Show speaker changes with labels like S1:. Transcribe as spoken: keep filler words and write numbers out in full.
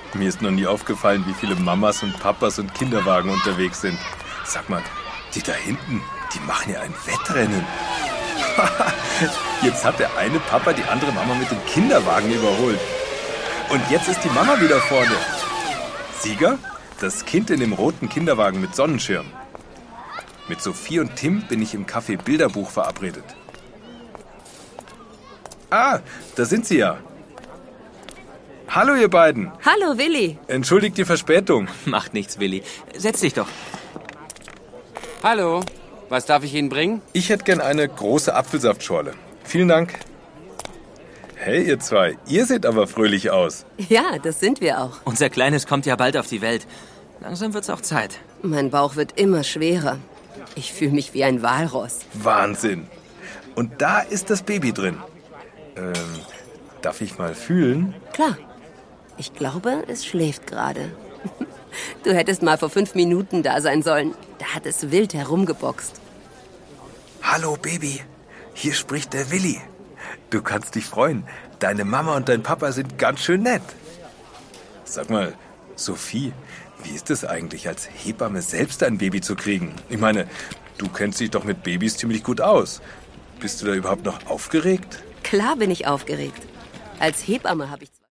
S1: Mir ist noch nie aufgefallen, wie viele Mamas und Papas und Kinderwagen unterwegs sind. Sag mal, die da hinten, die machen ja ein Wettrennen. Jetzt hat der eine Papa die andere Mama mit dem Kinderwagen überholt. Und jetzt ist die Mama wieder vorne. Sieger? Das Kind in dem roten Kinderwagen mit Sonnenschirm. Mit Sophie und Tim bin ich im Café Bilderbuch verabredet. Ah, da sind sie ja. Hallo, ihr beiden.
S2: Hallo, Willi.
S1: Entschuldigt die Verspätung.
S3: Macht nichts, Willi. Setz dich doch.
S4: Hallo, was darf ich Ihnen bringen?
S1: Ich hätte gern eine große Apfelsaftschorle. Vielen Dank. Hey, ihr zwei, ihr seht aber fröhlich aus.
S2: Ja, das sind wir auch.
S3: Unser Kleines kommt ja bald auf die Welt. Langsam wird's auch Zeit.
S2: Mein Bauch wird immer schwerer. Ich fühle mich wie ein Walross.
S1: Wahnsinn. Und da ist das Baby drin. Ähm, darf ich mal fühlen?
S2: Klar. Ich glaube, es schläft gerade. Du hättest mal vor fünf Minuten da sein sollen. Da hat es wild herumgeboxt.
S1: Hallo, Baby. Hier spricht der Willi. Du kannst dich freuen. Deine Mama und dein Papa sind ganz schön nett. Sag mal, Sophie, wie ist es eigentlich, als Hebamme selbst ein Baby zu kriegen? Ich meine, du kennst dich doch mit Babys ziemlich gut aus. Bist du da überhaupt noch aufgeregt?
S2: Klar bin ich aufgeregt. Als Hebamme habe ich